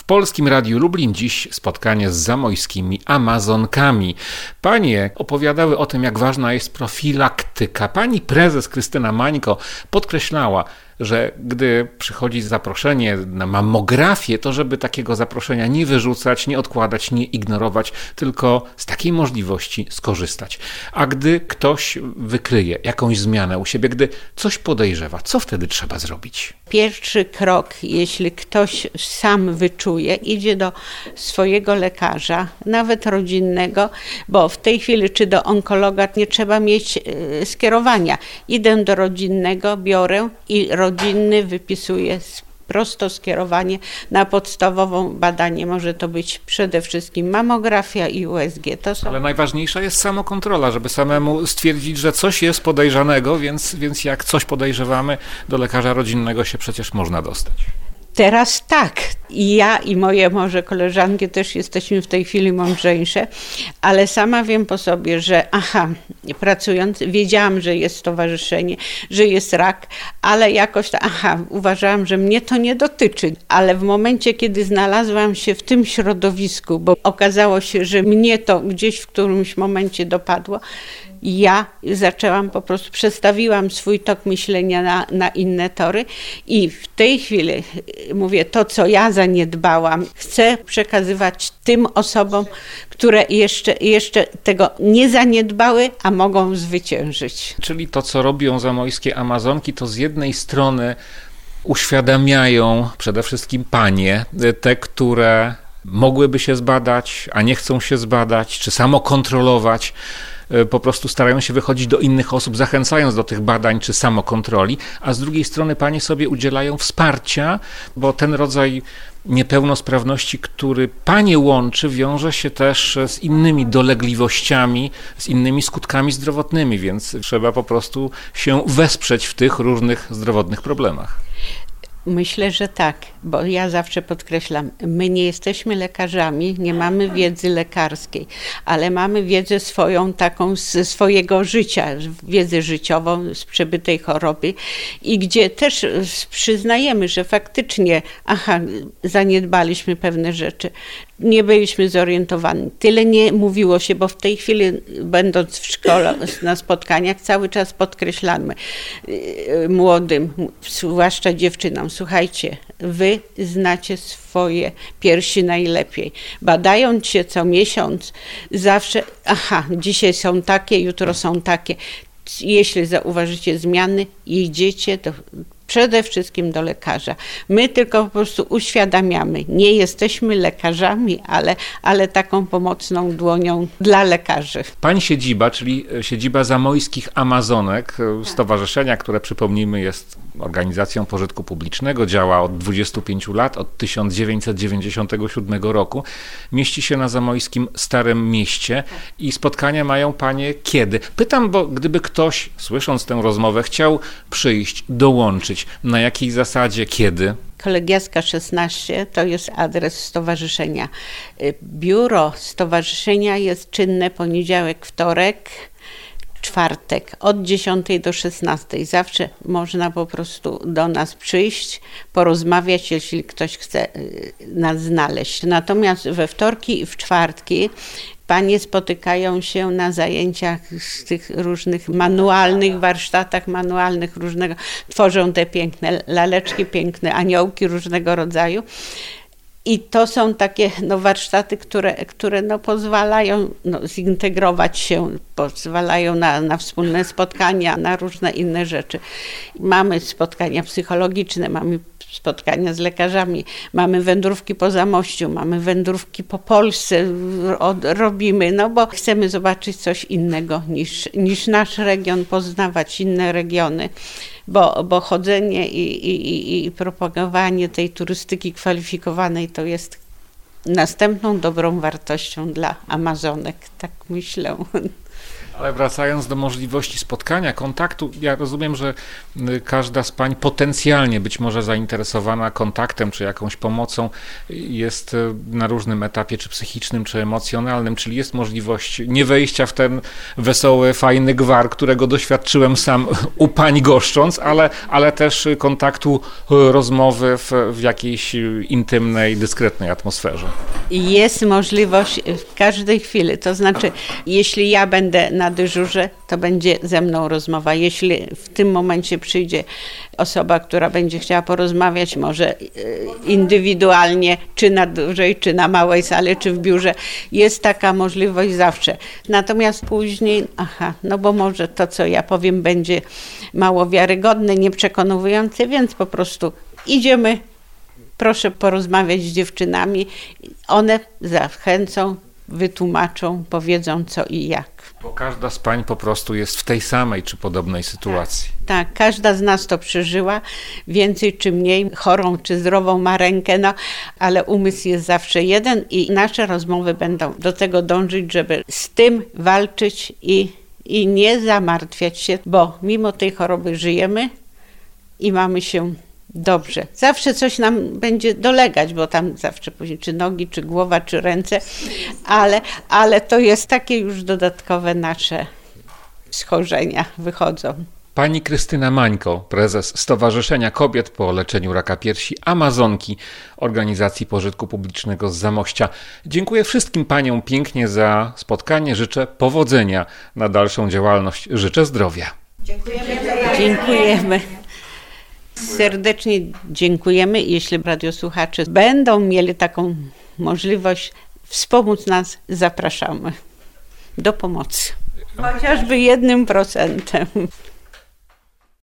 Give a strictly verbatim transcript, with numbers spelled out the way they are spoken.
Polskim Radiu Lublin dziś spotkanie z zamojskimi Amazonkami. Panie opowiadały o tym, jak ważna jest profilaktyka. Pani prezes Krystyna Mańko podkreślała, że gdy przychodzi zaproszenie na mammografię, to żeby takiego zaproszenia nie wyrzucać, nie odkładać, nie ignorować, tylko z takiej możliwości skorzystać. A gdy ktoś wykryje jakąś zmianę u siebie, gdy coś podejrzewa, co wtedy trzeba zrobić? Pierwszy krok, jeśli ktoś sam wyczuje, idzie do swojego lekarza, nawet rodzinnego, bo w tej chwili czy do onkologa nie trzeba mieć skierowania. Idę do rodzinnego, biorę i rodzinny wypisuje prosto skierowanie na podstawową badanie. Może to być przede wszystkim mamografia i U S G. To są... Ale najważniejsza jest samokontrola, żeby samemu stwierdzić, że coś jest podejrzanego, więc, więc jak coś podejrzewamy, do lekarza rodzinnego się przecież można dostać. Teraz tak. I ja i moje może koleżanki też jesteśmy w tej chwili mądrzejsze, ale sama wiem po sobie, że aha, pracując, wiedziałam, że jest stowarzyszenie, że jest rak, ale jakoś to, aha, uważałam, że mnie to nie dotyczy. Ale w momencie, kiedy znalazłam się w tym środowisku, bo okazało się, że mnie to gdzieś w którymś momencie dopadło, ja zaczęłam po prostu, przestawiłam swój tok myślenia na, na inne tory i w tej chwili mówię, to co ja zaniedbałam, chcę przekazywać tym osobom, które jeszcze, jeszcze tego nie zaniedbały, a mogą zwyciężyć. Czyli to, co robią zamojskie Amazonki, to z jednej strony uświadamiają przede wszystkim panie, te, które mogłyby się zbadać, a nie chcą się zbadać, czy samokontrolować, po prostu starają się wychodzić do innych osób, zachęcając do tych badań czy samokontroli, a z drugiej strony panie sobie udzielają wsparcia, bo ten rodzaj niepełnosprawności, który panie łączy, wiąże się też z innymi dolegliwościami, z innymi skutkami zdrowotnymi, więc trzeba po prostu się wesprzeć w tych różnych zdrowotnych problemach. Myślę, że tak, bo ja zawsze podkreślam, my nie jesteśmy lekarzami, nie mamy wiedzy lekarskiej, ale mamy wiedzę swoją taką ze swojego życia, wiedzę życiową z przebytej choroby i gdzie też przyznajemy, że faktycznie, aha, zaniedbaliśmy pewne rzeczy, nie byliśmy zorientowani. Tyle nie mówiło się, bo w tej chwili, będąc w szkole, na spotkaniach, cały czas podkreślamy młodym, zwłaszcza dziewczynom, słuchajcie, wy znacie swoje piersi najlepiej. Badając się co miesiąc, zawsze, aha, dzisiaj są takie, jutro są takie. Jeśli zauważycie zmiany, idziecie do przede wszystkim do lekarza. My tylko po prostu uświadamiamy. Nie jesteśmy lekarzami, ale, ale taką pomocną dłonią dla lekarzy. Pani siedziba, czyli siedziba Zamojskich Amazonek, stowarzyszenia, które przypomnijmy jest organizacją pożytku publicznego, działa od dwudziestu pięciu lat, od tysiąc dziewięćset dziewięćdziesiątego siódmego roku. Mieści się na zamojskim Starym Mieście i spotkania mają panie kiedy? Pytam, bo gdyby ktoś, słysząc tę rozmowę, chciał przyjść, dołączyć, na jakiej zasadzie, kiedy? Kolegiacka szesnaście to jest adres stowarzyszenia. Biuro stowarzyszenia jest czynne poniedziałek, wtorek, czwartek od dziesiątej do szesnastej. Zawsze można po prostu do nas przyjść, porozmawiać, jeśli ktoś chce nas znaleźć. Natomiast we wtorki i w czwartki panie spotykają się na zajęciach z tych różnych manualnych, warsztatach manualnych różnego. Tworzą te piękne laleczki, piękne aniołki różnego rodzaju. I to są takie no, warsztaty, które, które no, pozwalają no, zintegrować się, pozwalają na, na wspólne spotkania, na różne inne rzeczy. Mamy spotkania psychologiczne, mamy spotkania z lekarzami, mamy wędrówki po Zamościu, mamy wędrówki po Polsce, robimy, no bo chcemy zobaczyć coś innego niż, niż nasz region, poznawać inne regiony, bo, bo chodzenie i, i, i propagowanie tej turystyki kwalifikowanej to jest następną dobrą wartością dla Amazonek, tak myślę. Ale wracając do możliwości spotkania, kontaktu, ja rozumiem, że każda z pań potencjalnie być może zainteresowana kontaktem czy jakąś pomocą jest na różnym etapie, czy psychicznym, czy emocjonalnym, czyli jest możliwość nie wejścia w ten wesoły, fajny gwar, którego doświadczyłem sam u pań goszcząc, ale, ale też kontaktu, rozmowy w, w jakiejś intymnej, dyskretnej atmosferze. Jest możliwość w każdej chwili, to znaczy jeśli ja będę na dyżurze, to będzie ze mną rozmowa. Jeśli w tym momencie przyjdzie osoba, która będzie chciała porozmawiać, może indywidualnie, czy na dużej, czy na małej sali, czy w biurze, jest taka możliwość zawsze. Natomiast później, aha, no bo może to, co ja powiem, będzie mało wiarygodne, nieprzekonujące, więc po prostu idziemy, proszę porozmawiać z dziewczynami. One zachęcą, wytłumaczą, powiedzą co i jak. Bo każda z pań po prostu jest w tej samej czy podobnej sytuacji. Tak, tak, każda z nas to przeżyła, więcej czy mniej, chorą czy zdrową ma rękę, no, ale umysł jest zawsze jeden i nasze rozmowy będą do tego dążyć, żeby z tym walczyć i, i nie zamartwiać się, bo mimo tej choroby żyjemy i mamy się dobrze. Zawsze coś nam będzie dolegać, bo tam zawsze później czy nogi, czy głowa, czy ręce, ale, ale to jest takie już dodatkowe nasze schorzenia wychodzą. Pani Krystyna Mańko, prezes Stowarzyszenia Kobiet po leczeniu raka piersi Amazonki, organizacji pożytku publicznego z Zamościa. Dziękuję wszystkim paniom pięknie za spotkanie. Życzę powodzenia na dalszą działalność. Życzę zdrowia. Dziękujemy. Dziękujemy. Serdecznie dziękujemy. Jeśli radiosłuchacze będą mieli taką możliwość wspomóc nas, zapraszamy do pomocy. Chociażby jednym procentem.